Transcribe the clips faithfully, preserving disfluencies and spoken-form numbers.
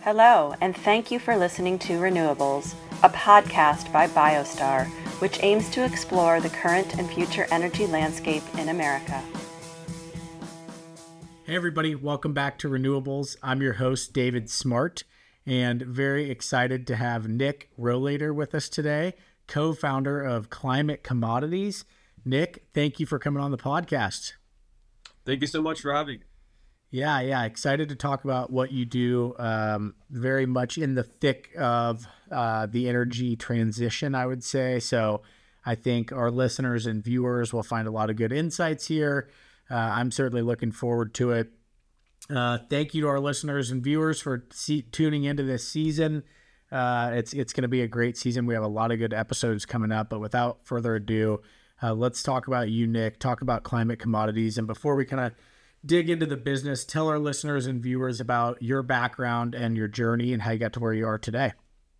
Hello, and thank you for listening to Renewables, a podcast by BioStar, which aims to explore the current and future energy landscape in America. Hey everybody, welcome back to Renewables. I'm your host, David Smart, and very excited to have Nick Rohlater with us today, co-founder of Climate Commodities. Nick, thank you for coming on the podcast. Thank you so much for having me. Yeah, yeah, excited to talk about what you do. Um, very much in the thick of uh, the energy transition, I would say. So I think our listeners and viewers will find a lot of good insights here. Uh, I'm certainly looking forward to it. Uh, thank you to our listeners and viewers for see, tuning into this season. Uh, it's it's going to be a great season. We have a lot of good episodes coming up. But without further ado, uh, let's talk about you, Nick. Talk about Climate Commodities. And before we kind of dig into the business, tell our listeners and viewers about your background and your journey and how you got to where you are today.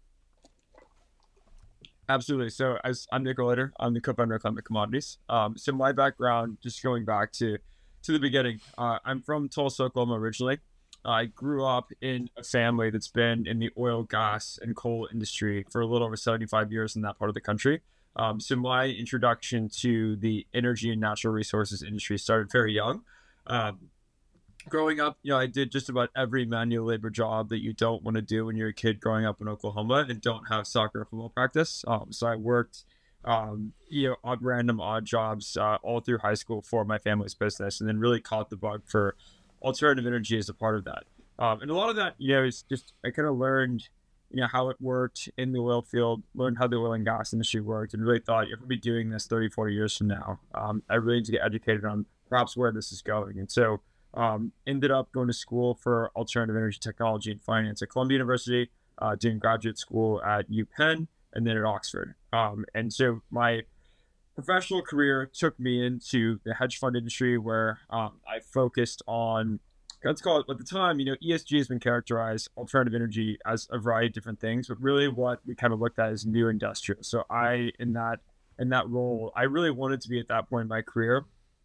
Absolutely. So as I'm Nick Rohlater, I'm the co-founder of Climate Commodities. Um, so my background, just going back to, to the beginning, uh, I'm from Tulsa, Oklahoma originally. I grew up in a family that's been in the oil, gas, and coal industry for a little over seventy-five years in that part of the country. Um, so my introduction to the energy and natural resources industry started very young. Um, growing up, you know, I did just about every manual labor job that you don't want to do when you're a kid growing up in Oklahoma and don't have soccer or football practice. Um, so I worked, um, you know, odd random odd jobs uh, all through high school for my family's business, and then really caught the bug for alternative energy as a part of that. Um, and a lot of that, you know, is just I kind of learned, you know, how it worked in the oil field, learned how the oil and gas industry worked, and really thought if we'll be doing this thirty, forty years from now, um, I really need to get educated on perhaps where this is going. And so um, ended up going to school for alternative energy technology and finance at Columbia University, uh, doing graduate school at UPenn, and then at Oxford. Um, and so my professional career took me into the hedge fund industry where um, I focused on, let's call it at the time, you know, E S G has been characterized, alternative energy, as a variety of different things, but really what we kind of looked at is new industrial. So I, in that, in that role, I really wanted to be at that point in my career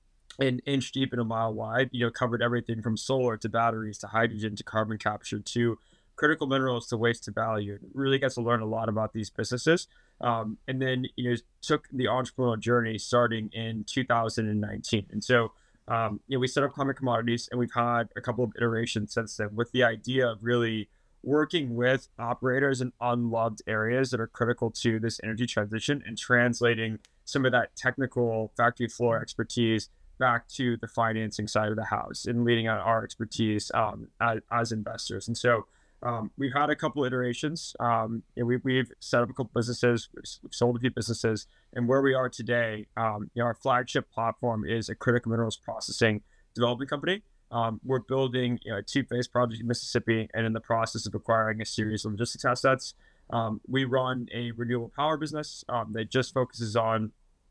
an inch deep and a mile wide, you know, covered everything from solar to batteries to hydrogen to carbon capture to critical minerals to waste to value. Really gets to learn a lot about these businesses. Um, and then, you know, took the entrepreneurial journey starting in two thousand nineteen. And so, um, you know, we set up Climate Commodities, and we've had a couple of iterations since then with the idea of really working with operators in unloved areas that are critical to this energy transition and translating some of that technical factory floor expertise back to the financing side of the house and leading out our expertise um, as, as investors. And so um, we've had a couple iterations. Um, you know, we, we've set up a couple businesses, we've sold a few businesses, and where we are today, um, you know, our flagship platform is a critical minerals processing development company. Um, we're building, you know, a two-phase project in Mississippi and in the process of acquiring a series of logistics assets. Um, we run a renewable power business um, that just focuses on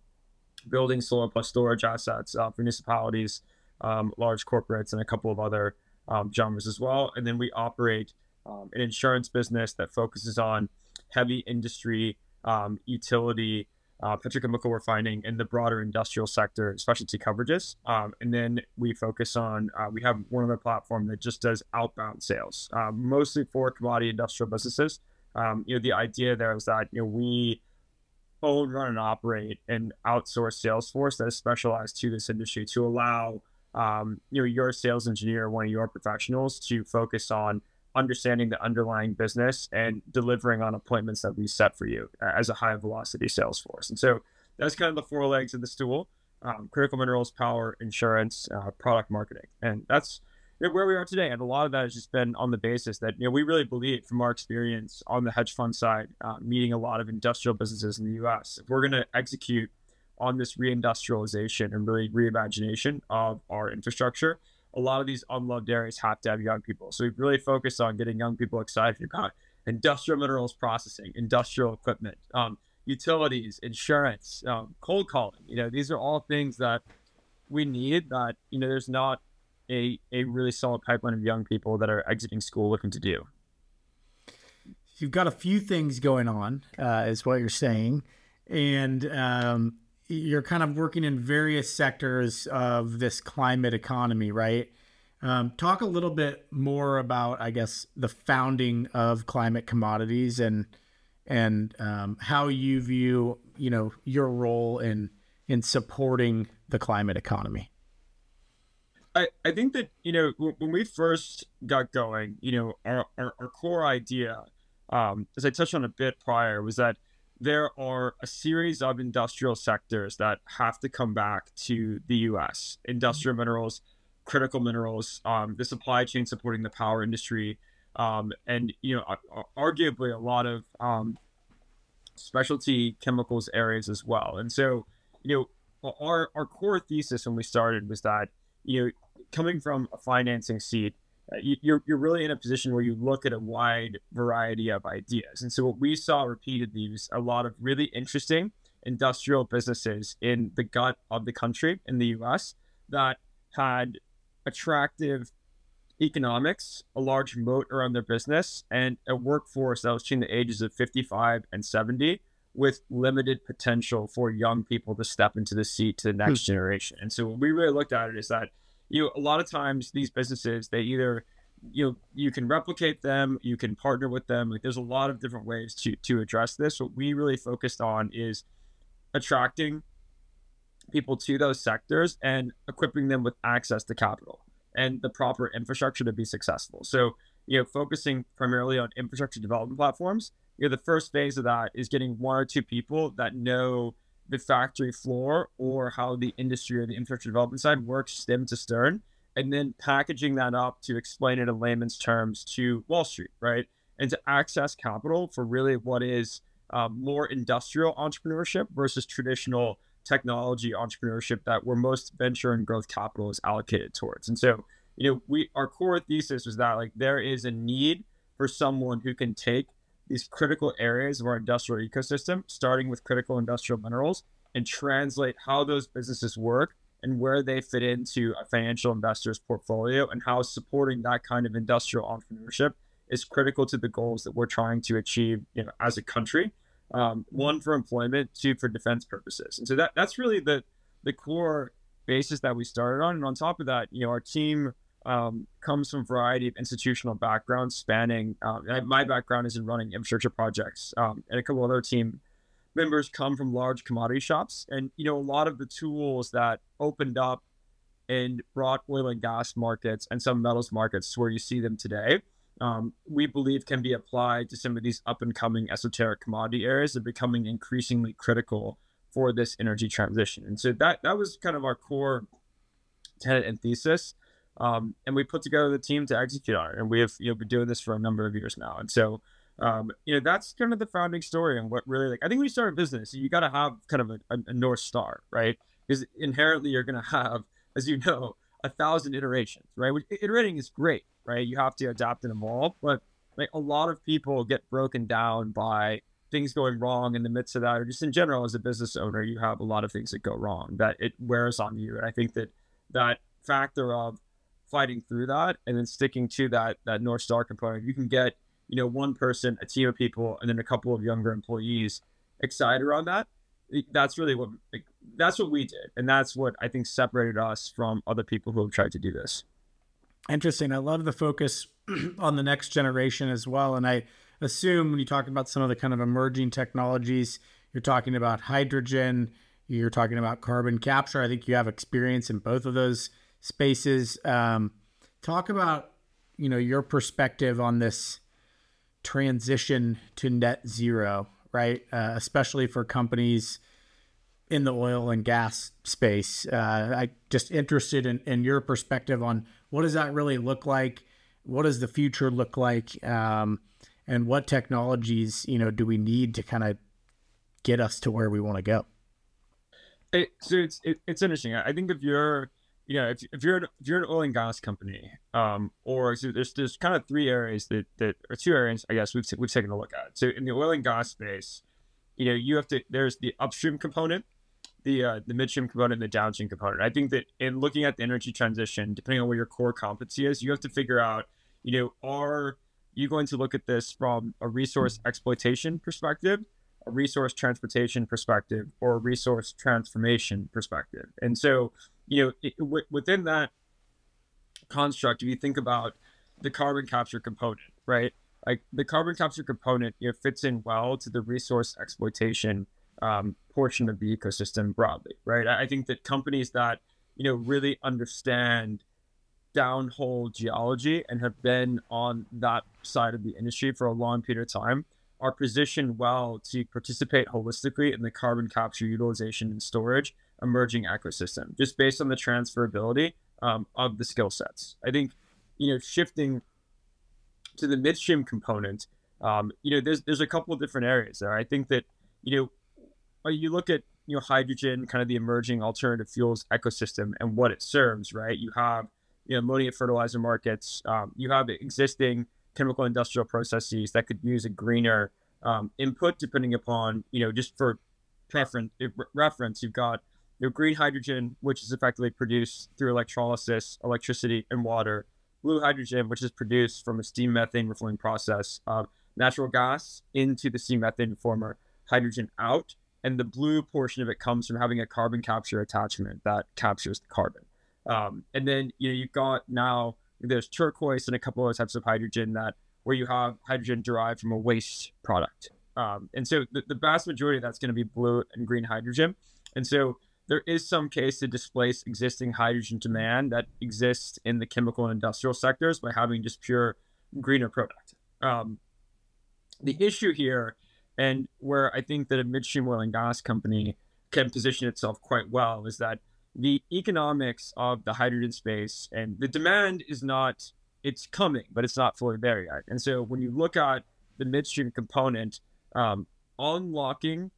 building solar plus storage assets uh, for municipalities, um, large corporates, and a couple of other um, genres as well. And then we operate um, an insurance business that focuses on heavy industry, um, utility, uh, petrochemical refining, and the broader industrial sector, specialty coverages. Um, and then we focus on, uh, we have one other platform that just does outbound sales, um, mostly for commodity industrial businesses. Um, you know, the idea there is that, you know, we own, run, and operate an outsourced sales force that is specialized to this industry to allow um, you know, your sales engineer, one of your professionals, to focus on understanding the underlying business and delivering on appointments that we set for you as a high velocity sales force. And so that's kind of the four legs of the stool: um, critical minerals, power, insurance, uh, product marketing. And that's where we are today. And a lot of that has just been on the basis that, you know, we really believe from our experience on the hedge fund side, uh, meeting a lot of industrial businesses in the U S, if we're going to execute on this reindustrialization and really reimagination of our infrastructure, a lot of these unloved areas have to have young people. So we've really focused on getting young people excited about industrial minerals processing, industrial equipment, um, utilities, insurance, um, cold calling. You know, these are all things that we need that, you know, there's not A, a really solid pipeline of young people that are exiting school looking to do. You've got a few things going on, uh, is what you're saying. And um, you're kind of working in various sectors of this climate economy, right? Um, talk a little bit more about, I guess, the founding of Climate Commodities and and um, how you view, you know, your role in in supporting the climate economy. I, I think that, you know, when, when we first got going, you know, our, our, our core idea, um, as I touched on a bit prior, was that there are a series of industrial sectors that have to come back to the U S. Industrial minerals, critical minerals, um, the supply chain supporting the power industry, um, and, you know, arguably a lot of um, specialty chemicals areas as well. And so, you know, our, our core thesis when we started was that, you know, coming from a financing seat, uh, you, you're, you're really in a position where you look at a wide variety of ideas. And so what we saw repeatedly was a lot of really interesting industrial businesses in the gut of the country in the U S that had attractive economics, a large moat around their business, and a workforce that was between the ages of fifty-five and seventy with limited potential for young people to step into the seat to the next hmm. generation. And so when we really looked at it is that, you know, a lot of times these businesses, they either, you know, you can replicate them, you can partner with them. Like there's a lot of different ways to, to address this. What we really focused on is attracting people to those sectors and equipping them with access to capital and the proper infrastructure to be successful. So, you know, focusing primarily on infrastructure development platforms, you know, the first phase of that is getting one or two people that know the factory floor or how the industry or the infrastructure development side works stem to stern, and then packaging that up to explain it in layman's terms to Wall Street, right? And to access capital for really what is um, more industrial entrepreneurship versus traditional technology entrepreneurship that where most venture and growth capital is allocated towards. And so, you know, we our core thesis was that like there is a need for someone who can take these critical areas of our industrial ecosystem, starting with critical industrial minerals, and translate how those businesses work and where they fit into a financial investor's portfolio, and how supporting that kind of industrial entrepreneurship is critical to the goals that we're trying to achieve, you know, as a country. Um, one for employment, two for defense purposes. And so that that's really the the core basis that we started on. And on top of that, you know, our team um, comes from a variety of institutional backgrounds spanning, um, my background is in running infrastructure projects, um, and a couple other team members come from large commodity shops. And, you know, a lot of the tools that opened up and brought oil and gas markets and some metals markets to where you see them today, Um, we believe can be applied to some of these up and coming esoteric commodity areas that are becoming increasingly critical for this energy transition. And so that that was kind of our core tenet and thesis. Um, and we put together the team to execute on it. And we have, you know, been doing this for a number of years now. And so, um, you know, that's kind of the founding story and what really, like, I think when you start a business, you got to have kind of a, a, a North Star, right? Because inherently you're going to have, as you know, a thousand iterations, right? Which, iterating is great, right? You have to adapt and evolve, but like a lot of people get broken down by things going wrong in the midst of that, or just in general, as a business owner, you have a lot of things that go wrong that it wears on you. And I think that that factor of fighting through that and then sticking to that, that North Star component, you can get, you know, one person, a team of people, and then a couple of younger employees excited around that. That's really what, like, that's what we did. And that's what I think separated us from other people who have tried to do this. Interesting. I love the focus on the next generation as well. And I assume when you talk about some of the kind of emerging technologies, you're talking about hydrogen, you're talking about carbon capture. I think you have experience in both of those spaces. Um, talk about, you know, your perspective on this transition to net zero, right? Uh, especially for companies in the oil and gas space. Uh, I just interested in, in your perspective on what does that really look like? What does the future look like? Um, and what technologies, you know, do we need to kind of get us to where we want to go? It, so it's it, it's interesting. I think if you're, you know, if, if you're an, if you're an oil and gas company, um, or so there's there's kind of three areas that that or two areas I guess we've we've taken a look at. So in the oil and gas space, you know, you have to there's the upstream component, the uh, the midstream component, and the downstream component. I think that in looking at the energy transition, depending on what your core competency is, you have to figure out, you know, are you going to look at this from a resource exploitation perspective, a resource transportation perspective, or a resource transformation perspective? And so, you know, it, w- within that construct, if you think about the carbon capture component, right? Like the carbon capture component, you know, fits in well to the resource exploitation um, portion of the ecosystem broadly, right? I, I think that companies that, you know, really understand downhole geology and have been on that side of the industry for a long period of time are positioned well to participate holistically in the carbon capture, utilization, and storage emerging ecosystem, just based on the transferability um, of the skill sets. I think, you know, shifting to the midstream component, um, you know, there's there's a couple of different areas there. I think that, you know, you look at, you know, hydrogen, kind of the emerging alternative fuels ecosystem and what it serves, right? You have, you know, ammonia fertilizer markets. Um, you have existing chemical industrial processes that could use a greener um, input, depending upon, you know, just for preference reference, you've got your green hydrogen, which is effectively produced through electrolysis, electricity, and water. Blue hydrogen, which is produced from a steam methane reforming process of natural gas into the steam methane reformer, hydrogen out. And the blue portion of it comes from having a carbon capture attachment that captures the carbon. Um, and then, you know, you've got now, there's turquoise and a couple of types of hydrogen that where you have hydrogen derived from a waste product. Um, and so the, the vast majority of that's going to be blue and green hydrogen. And so there is some case to displace existing hydrogen demand that exists in the chemical and industrial sectors by having just pure greener product. Um, the issue here, and where I think that a midstream oil and gas company can position itself quite well, is that the economics of the hydrogen space and the demand is not, it's coming, but it's not fully there yet. And so when you look at the midstream component, um, unlocking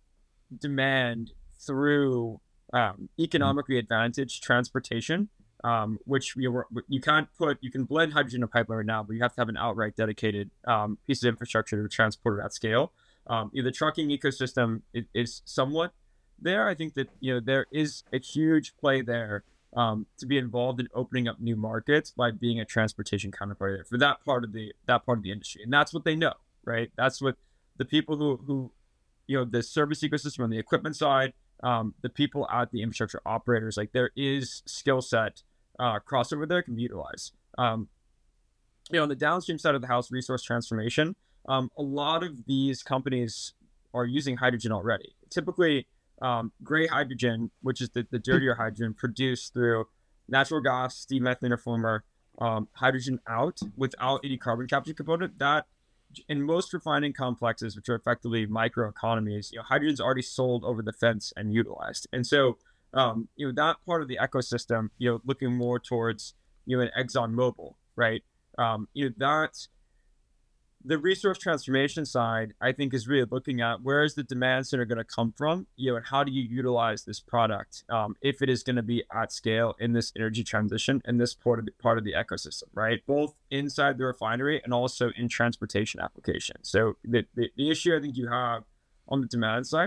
demand through um, economically advantaged transportation, um, which you, you can't put, you can blend hydrogen in a pipeline right now, but you have to have an outright dedicated um, piece of infrastructure to transport it at scale. Um, the trucking ecosystem is, is somewhat there. I think that, you know, there is a huge play there um, to be involved in opening up new markets by being a transportation counterparty there for that part of the that part of the industry, and that's what they know, right? That's what the people who who you know, the service ecosystem on the equipment side, um, the people at the infrastructure operators, like there is skill set uh, crossover there can be utilized. Um, you know, on the downstream side of the house, resource transformation, um, a lot of these companies are using hydrogen already. Typically, um, gray hydrogen, which is the, the dirtier hydrogen produced through natural gas, steam methane reformer, um, hydrogen out without any carbon capture component, that in most refining complexes, which are effectively microeconomies, you know, hydrogen's already sold over the fence and utilized. And so, um, you know, that part of the ecosystem, you know, looking more towards, you know, an ExxonMobil, right? Um, you know, that the resource transformation side, I think, is really looking at where is the demand center going to come from, you know, and how do you utilize this product um, if it is going to be at scale in this energy transition in this part of the, part of the ecosystem, right? Both inside the refinery and also in transportation applications. So the, the, the issue I think you have on the demand side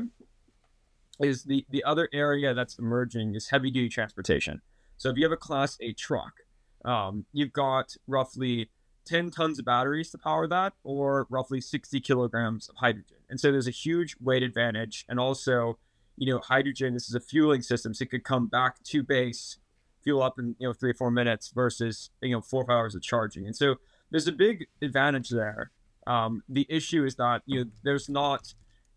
is the, the other area that's emerging is heavy duty transportation. So if you have a class A truck, um, you've got roughly ten tons of batteries to power that, or roughly sixty kilograms of hydrogen. And so there's a huge weight advantage. And also, you know, hydrogen, this is a fueling system, so it could come back to base, fuel up in, you know, three or four minutes versus, you know, four or five hours of charging. And so there's a big advantage there. Um, the issue is that, you know, there's not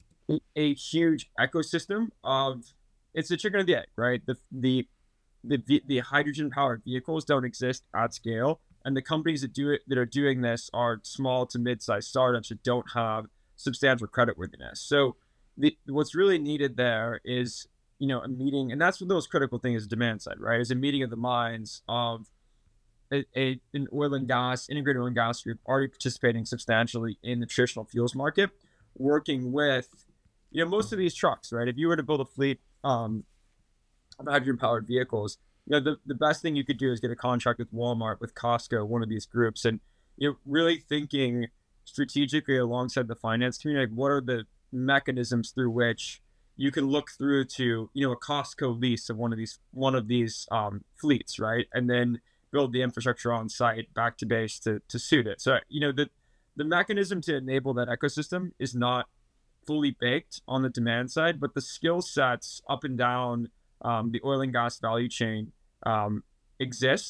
a huge ecosystem of, it's the chicken and the egg, right? The, the, the, the hydrogen powered vehicles don't exist at scale. And the companies that do it, that are doing this, are small to mid-sized startups that don't have substantial creditworthiness. So, the, what's really needed there is, you know, a meeting, and that's what the most critical thing is demand side, right? Is a meeting of the minds of a, a an oil and gas, integrated oil and gas group already participating substantially in the traditional fuels market, working with, you know, most of these trucks, right? If you were to build a fleet um, of hydrogen-powered vehicles, you know, the, the best thing you could do is get a contract with Walmart, with Costco, one of these groups, and, you know, really thinking strategically alongside the finance community, like what are the mechanisms through which you can look through to, you know, a Costco lease of one of these one of these um, fleets, right? And then build the infrastructure on site back to base to to suit it. So, you know, the the mechanism to enable that ecosystem is not fully baked on the demand side, but the skill sets up and down um, the oil and gas value chain um, exists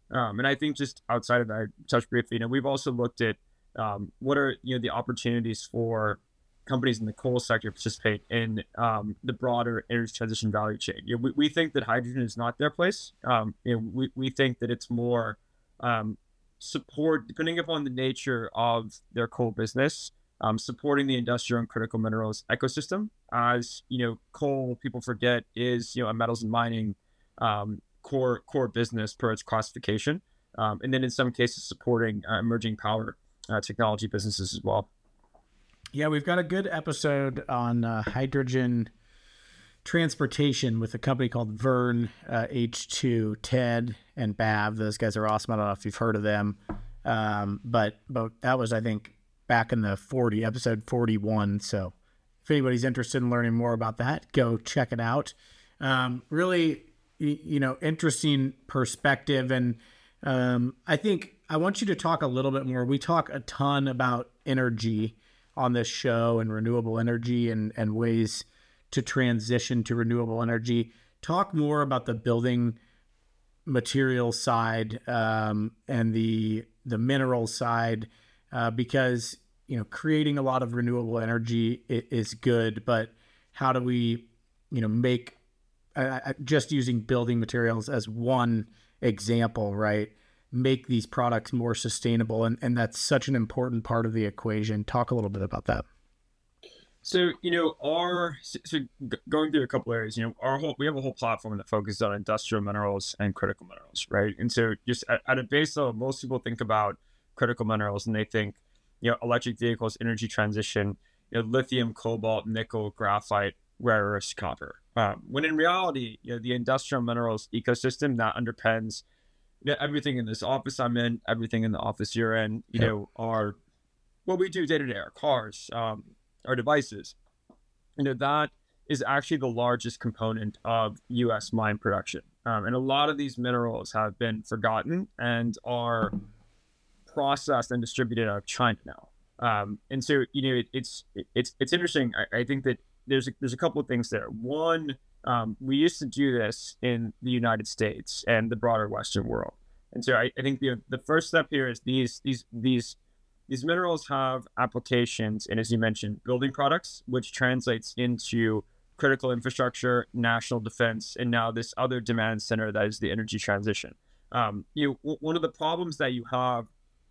Um, and I think just outside of that, I touched briefly, you know, we've also looked at um, what are, you know, the opportunities for companies in the coal sector to participate in um, the broader energy transition value chain. You know, we, we think that hydrogen is not their place. Um, you know, we, we think that it's more um, support, depending upon the nature of their coal business, um, supporting the industrial and critical minerals ecosystem. As, you know, coal, people forget, is, you know, a metals and mining um, core core business per its classification. Um, and then in some cases supporting uh, emerging power uh, technology businesses as well. Yeah, we've got a good episode on uh, hydrogen transportation with a company called Vern uh, H two, Ted and Bav. Those guys are awesome. I don't know if you've heard of them. Um, but, but that was, I think, back in the forty, episode forty-one. So if anybody's interested in learning more about that, go check it out. Um, really, you know, interesting perspective. And um, I think I want you to talk a little bit more. We talk a ton about energy on this show and renewable energy and, and ways to transition to renewable energy. Talk more about the building material side um, and the the mineral side, uh, because, you know, creating a lot of renewable energy is good, but how do we, you know, make uh, just using building materials as one example, right? Make these products more sustainable. And, and that's such an important part of the equation. Talk a little bit about that. So, you know, our, so going through a couple areas, you know, our whole, we have a whole platform that focuses on industrial minerals and critical minerals, right? And so just at, at a base level, most people think about critical minerals and they think, you know, electric vehicles, energy transition, you know, lithium, cobalt, nickel, graphite, rare earths, copper. Um, when in reality, you know, the industrial minerals ecosystem that underpins, you know, everything in this office I'm in, everything in the office you're in, you yep. know, are what we do day to day, our cars, um, our devices. You know, that is actually the largest component of U S mine production. Um, and a lot of these minerals have been forgotten and are processed and distributed out of China now. Um, and so, you know, it, it's, it's, it's interesting. I, I think that there's a, there's a couple of things there. One, um, we used to do this in the United States and the broader Western world. And so I, I think the, the first step here is these, these, these, these minerals have applications in, as you mentioned, building products, which translates into critical infrastructure, national defense, and now this other demand center that is the energy transition. Um, you know, one of the problems that you have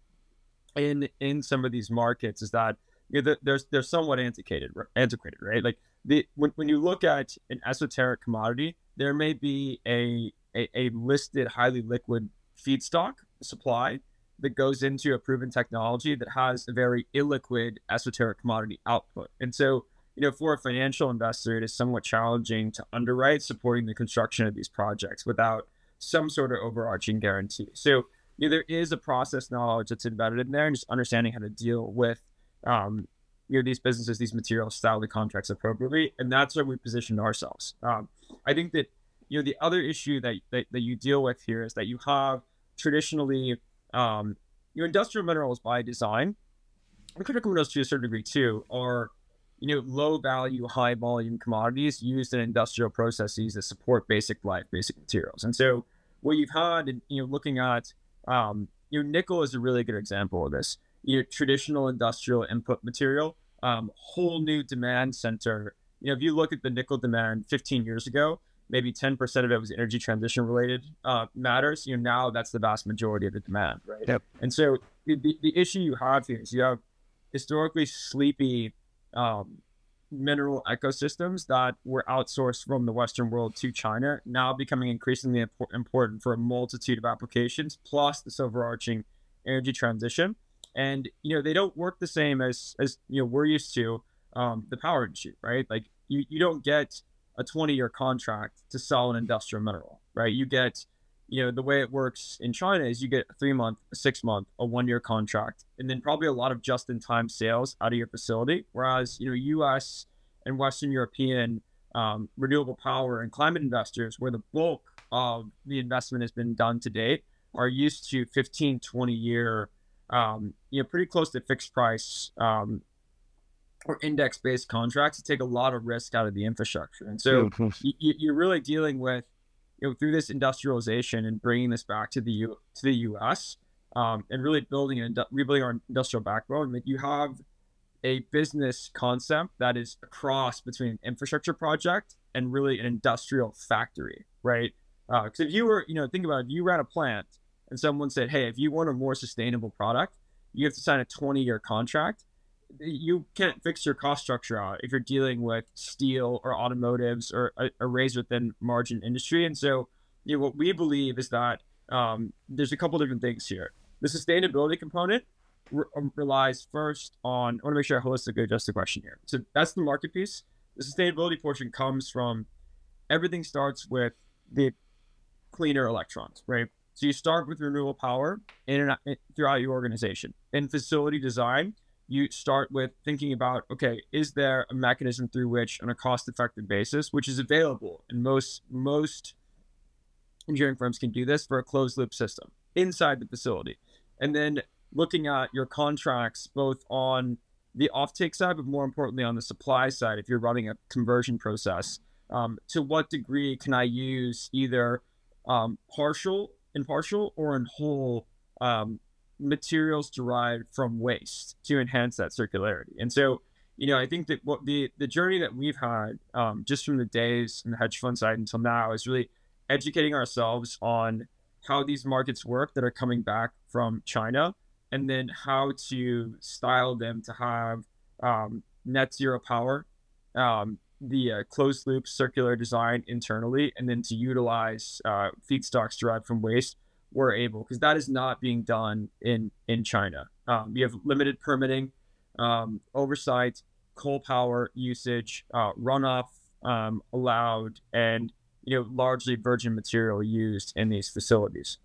in in some of these markets is that, you know, they're, they're somewhat antiquated, antiquated, right? Like the when, when you look at an esoteric commodity, there may be a, a, a listed highly liquid feedstock supply that goes into a proven technology that has a very illiquid esoteric commodity output. And so, you know, for a financial investor, it is somewhat challenging to underwrite supporting the construction of these projects without some sort of overarching guarantee. So, you know, there is a process knowledge that's embedded in there and just understanding how to deal with, um, you know, these businesses, these materials, style the contracts appropriately. And that's where we position ourselves. Um, I think that, you know, the other issue that, that, that you deal with here is that you have traditionally, um, you know, industrial minerals by design, and critical minerals to a certain degree too, are, you know, low value, high volume commodities used in industrial processes that support basic life, basic materials. And so what you've had, and, you know, looking at, um, you know, nickel is a really good example of this. You know, traditional industrial input material, um, whole new demand center. You know, if you look at the nickel demand fifteen years ago, maybe ten percent of it was energy transition related uh, matters. You know, now that's the vast majority of the demand, right? Yep. And so the, the issue you have here is you have historically sleepy um, mineral ecosystems that were outsourced from the Western world to China, now becoming increasingly impor- important for a multitude of applications, plus this overarching energy transition. And, you know, they don't work the same as, as you know, we're used to um, the power industry, right? Like you, you don't get a twenty year contract to sell an industrial mineral, right? You get, you know, the way it works in China is you get a three month, a six month, a one year contract, and then probably a lot of just in time sales out of your facility. Whereas, you know, U S and Western European um, renewable power and climate investors, where the bulk of the investment has been done to date, are used to fifteen, twenty year, um, you know, pretty close to fixed price um, or index-based contracts to take a lot of risk out of the infrastructure. And so you, you're really dealing with you know, through this industrialization and bringing this back to the U to the U S um, and really building and rebuilding our industrial backbone, like you have a business concept that is a cross between an infrastructure project and really an industrial factory, right? Because uh, if you were, you know, think about it, if you ran a plant and someone said, hey, if you want a more sustainable product, you have to sign a twenty year contract. You can't fix your cost structure out if you're dealing with steel or automotives or a, a razor thin margin industry. And so, you know, what we believe is that um, there's a couple different things here. The sustainability component re- relies first on, I want to make sure I holistically address the question here. So that's the market piece. The sustainability portion comes from everything starts with the cleaner electrons, right? So you start with renewable power in and throughout your organization. In facility design, you start with thinking about, okay, is there a mechanism through which, on a cost-effective basis, which is available, and most most engineering firms can do this for a closed-loop system inside the facility, and then looking at your contracts both on the offtake side, but more importantly on the supply side, if you're running a conversion process, um, to what degree can I use either um, partial, in partial, or in whole um, materials derived from waste to enhance that circularity. And so, you know, I think that what the the journey that we've had um, just from the days in the hedge fund side until now is really educating ourselves on how these markets work that are coming back from China, and then how to style them to have um, net zero power, um, the uh, closed loop circular design internally, and then to utilize uh, feedstocks derived from waste we're able, because that is not being done in in China. Um, we have limited permitting, um, oversight, coal power usage, uh, runoff um, allowed, and you know largely virgin material used in these facilities.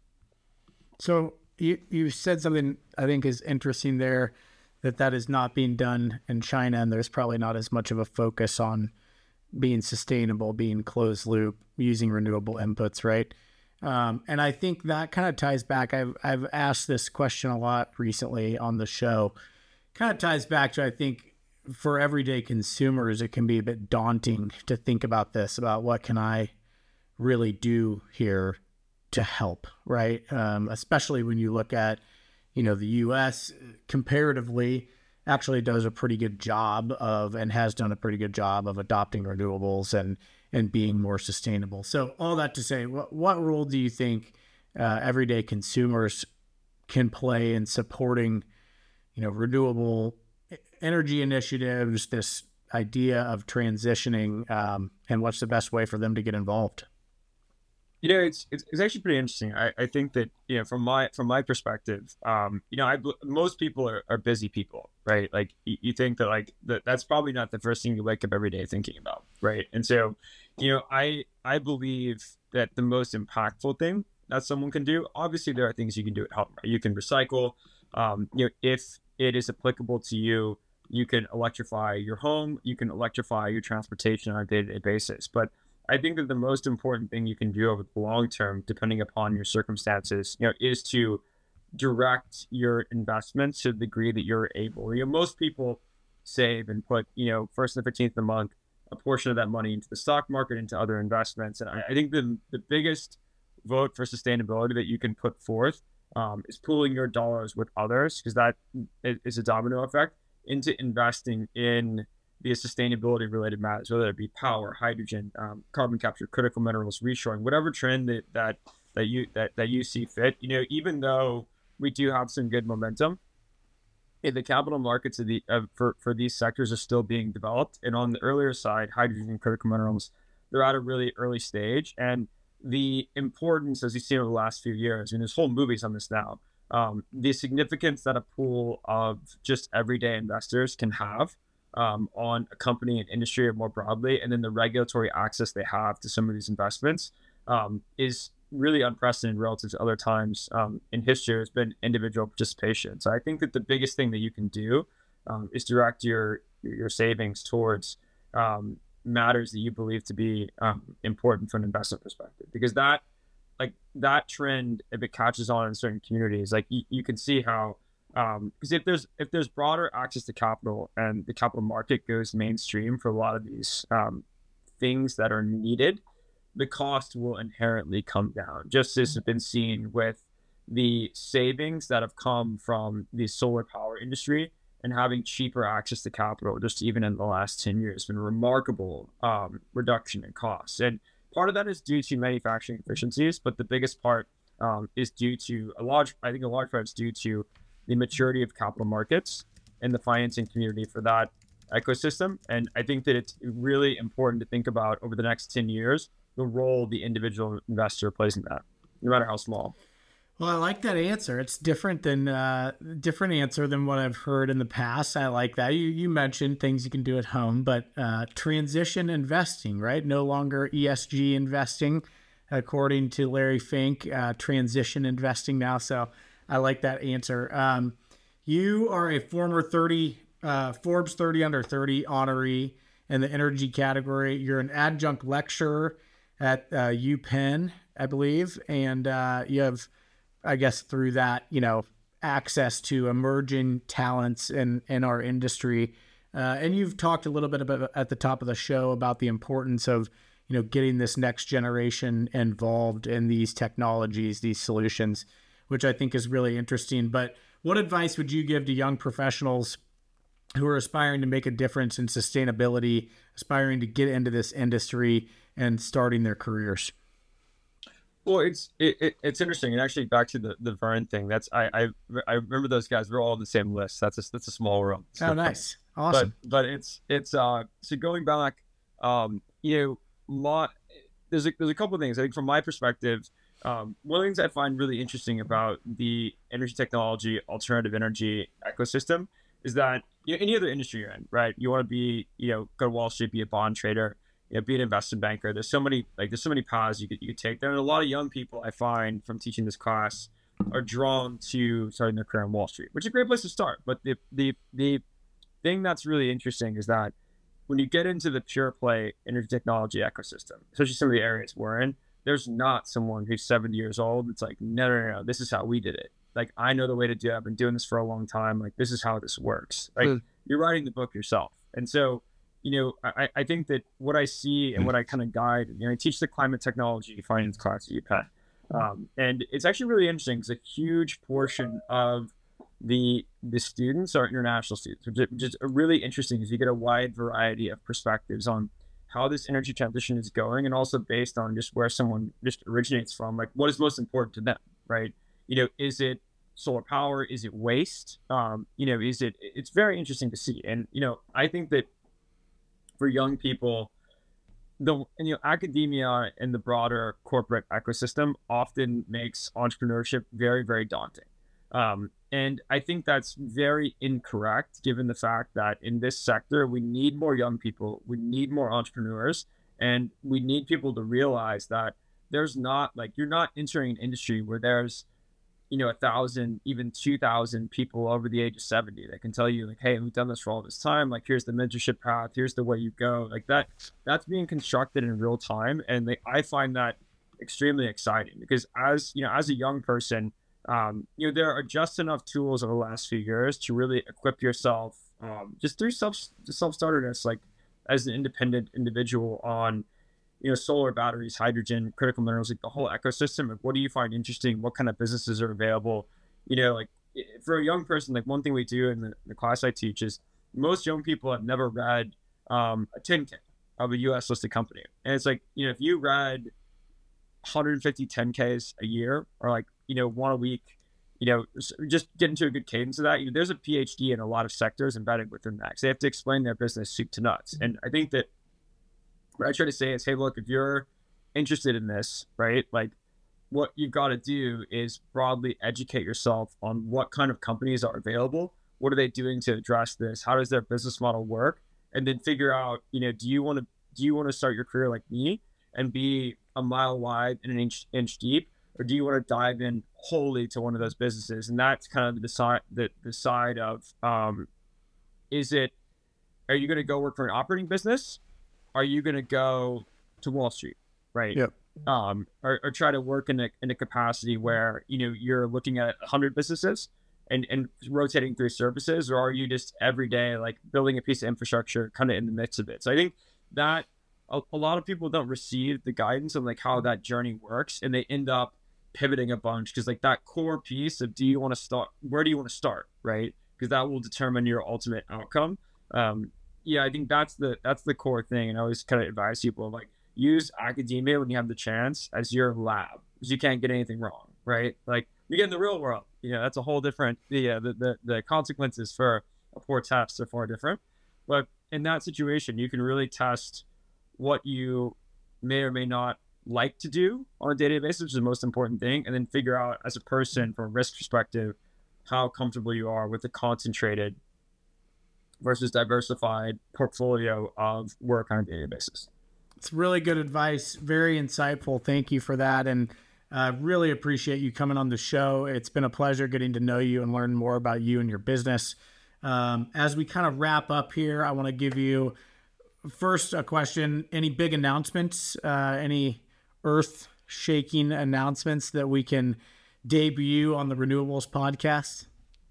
So you you said something I think is interesting there, that that is not being done in China, and there's probably not as much of a focus on being sustainable, being closed loop, using renewable inputs, right? Um, and I think that kind of ties back. I've I've asked this question a lot recently on the show. Kind of ties back to, I think, for everyday consumers, it can be a bit daunting to think about this, about what can I really do here to help, right? Um, especially when you look at, you know, the U S comparatively actually does a pretty good job of, and has done a pretty good job of adopting renewables and and being more sustainable. So all that to say, what, what role do you think uh, everyday consumers can play in supporting, you know, renewable energy initiatives, this idea of transitioning, um, and what's the best way for them to get involved? You know, it's it's, it's actually pretty interesting. I, I think that, you know, from my from my perspective, um, you know, I most people are, are busy people, right? Like you, you think that like that that's probably not the first thing you wake up every day thinking about, right? And so, you know, I I believe that the most impactful thing that someone can do, obviously there are things you can do at home. Right? You can recycle. Um, you know, if it is applicable to you, you can electrify your home. You can electrify your transportation on a day-to-day basis, but I think that the most important thing you can do over the long term, depending upon your circumstances, you know, is to direct your investments to the degree that you're able. You know, most people save and put, you know, first and the fifteenth of the month, a portion of that money into the stock market, into other investments. And I, I think the the biggest vote for sustainability that you can put forth um, is pooling your dollars with others, because that is a domino effect into investing in the sustainability related matters, whether it be power, hydrogen, um, carbon capture, critical minerals, reshoring, whatever trend that, that, that you, that, that you see fit. You know, even though we do have some good momentum, the capital markets of the, uh, for, for these sectors are still being developed. And on the earlier side, hydrogen and critical minerals, they're at a really early stage. And the importance, as you've seen over the last few years, and there's whole movies on this now, um, the significance that a pool of just everyday investors can have Um, on a company and industry more broadly, and then the regulatory access they have to some of these investments um, is really unprecedented relative to other times um, in history. There's been individual participation. So I think that the biggest thing that you can do um, is direct your your savings towards um, matters that you believe to be um, important from an investment perspective, because that like that trend, if it catches on in certain communities, like you, you can see how. Um, because if there's if there's broader access to capital and the capital market goes mainstream for a lot of these um, things that are needed, the cost will inherently come down, just as has been seen with the savings that have come from the solar power industry and having cheaper access to capital, just even in the last ten years, been a remarkable um, reduction in costs. And part of that is due to manufacturing efficiencies, but the biggest part um, is due to a large, I think a large part is due to the maturity of capital markets and the financing community for that ecosystem. And I think that it's really important to think about over the next ten years, the role the individual investor plays in that, no matter how small. Well, I like that answer. It's different than uh, different answer than what I've heard in the past. I like that. You you mentioned things you can do at home, but uh, transition investing, right? No longer E S G investing, according to Larry Fink. Uh, transition investing now. So I like that answer. Um, you are a former thirty uh, Forbes thirty under thirty honoree in the energy category. You're an adjunct lecturer at uh, UPenn, I believe, and uh, you have, I guess, through that, you know, access to emerging talents in, in our industry. Uh, and you've talked a little bit about at the top of the show about the importance of, you know, getting this next generation involved in these technologies, these solutions, which I think is really interesting. But what advice would you give to young professionals who are aspiring to make a difference in sustainability, aspiring to get into this industry and starting their careers? Well, it's it, it, it's interesting, and actually back to the, the Vern thing. That's I, I I remember those guys. We're all on the same list. That's a that's a small world. So, oh, nice, awesome. But but it's it's uh so going back, um you know, my, there's a there's a couple of things I think from my perspective. Um, one of the things I find really interesting about the energy technology, alternative energy ecosystem is that, you know, any other industry you're in, right? You want to be, you know, go to Wall Street, be a bond trader, you know, be an investment banker. There's so many, like, there's so many paths you could, you could take. There are a lot of young people I find from teaching this class are drawn to starting their career on Wall Street, which is a great place to start. But the, the, the thing that's really interesting is that when you get into the pure play energy technology ecosystem, especially some of the areas we're in, there's not someone who's seventy years old. It's like, no, no, no, no, this is how we did it. Like, I know the way to do it. I've been doing this for a long time. Like, this is how this works. Like, mm. You're writing the book yourself. And so, you know, I, I think that what I see and what I kind of guide, you know, I teach the climate technology finance class at UPenn. Um, and it's actually really interesting because a huge portion of the the students are international students, which is, which is really interesting because you get a wide variety of perspectives on how this energy transition is going, and also based on just where someone just originates from, like what is most important to them, right? You know, is it solar power? Is it waste? Um, you know, is it, it's very interesting to see. And, you know, I think that for young people, the, and, you know, academia and the broader corporate ecosystem often makes entrepreneurship very, very daunting. Um, and I think that's very incorrect, given the fact that in this sector, we need more young people, we need more entrepreneurs, and we need people to realize that there's not, like, you're not entering an industry where there's, you know, a thousand, even two thousand people over the age of seventy that can tell you, like, hey, we've done this for all this time. Like, here's the mentorship path. Here's the way you go. Like that, that's being constructed in real time. And they, I find that extremely exciting because as, you know, as a young person, um, you know, there are just enough tools over the last few years to really equip yourself, um, just through self, self-starterness, like as an independent individual on, you know, solar, batteries, hydrogen, critical minerals, like the whole ecosystem. Like, what do you find interesting? What kind of businesses are available? You know, like for a young person, like one thing we do in the, the class I teach is most young people have never read um, a ten K of a U S listed company. And it's like, you know, if you read one hundred fifty ten Ks a year, or like, you know, one a week, you know, just get into a good cadence of that. You know, there's a PhD in a lot of sectors embedded within that. So they have to explain their business soup to nuts. And I think that what I try to say is, hey, look, if you're interested in this, right, like what you've got to do is broadly educate yourself on what kind of companies are available. What are they doing to address this? How does their business model work? And then figure out, you know, do you want to, do you want to start your career like me and be a mile wide and an inch, inch deep? Or do you want to dive in wholly to one of those businesses? And that's kind of the side, the, the side of, um, is it, are you going to go work for an operating business? Are you going to go to Wall Street, right? Yep. Um, or, or try to work in a, in a capacity where, you know, you're looking at a hundred businesses and, and rotating through services, or are you just every day, like building a piece of infrastructure kind of in the midst of it? So I think that a, a lot of people don't receive the guidance on like how that journey works, and they end up pivoting a bunch because like that core piece of do you want to start, where do you want to start, right? Because that will determine your ultimate outcome. Um, yeah, I think that's the that's the core thing, and I always kind of advise people like use academia when you have the chance as your lab, because you can't get anything wrong, right? Like you get in the real world, you know, that's a whole different. Yeah, the the, the consequences for a poor test are far different. But in that situation, you can really test what you may or may not like to do on a day-to-day basis, which is the most important thing, and then figure out as a person from a risk perspective how comfortable you are with a concentrated versus diversified portfolio of work on a daily basis. It's really good advice. Very insightful. Thank you for that. And I uh, really appreciate you coming on the show. It's been a pleasure getting to know you and learn more about you and your business. Um, as we kind of wrap up here, I want to give you first a question. Any big announcements, uh, any earth shaking announcements that we can debut on the Renewables podcast?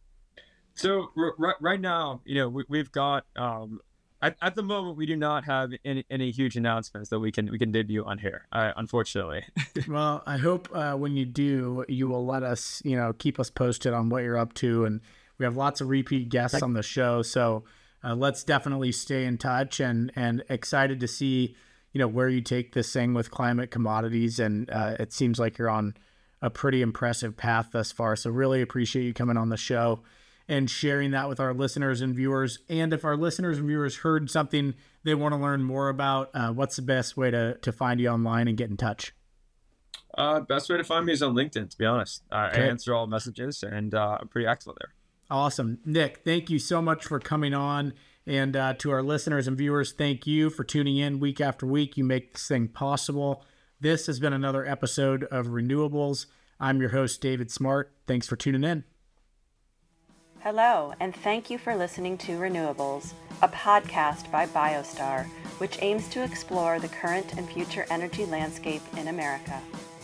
So r- right now, you know, we, we've got, um, at, at the moment, we do not have any, any huge announcements that we can we can debut on here, uh, unfortunately. Well, I hope uh, when you do, you will let us, you know, keep us posted on what you're up to. And we have lots of repeat guests on the show. So uh, let's definitely stay in touch, and, and excited to see, you know, where you take this thing with Climate Commodities. And uh, it seems like you're on a pretty impressive path thus far. So really appreciate you coming on the show and sharing that with our listeners and viewers. And if our listeners and viewers heard something they want to learn more about, uh, what's the best way to, to find you online and get in touch? Uh, best way to find me is on LinkedIn, to be honest. Uh, Okay. I answer all messages, and uh, I'm pretty active there. Awesome. Nick, thank you so much for coming on. And uh, to our listeners and viewers, thank you for tuning in week after week. You make this thing possible. This has been another episode of Renewables. I'm your host, David Smart. Thanks for tuning in. Hello, and thank you for listening to Renewables, a podcast by BioStar, which aims to explore the current and future energy landscape in America.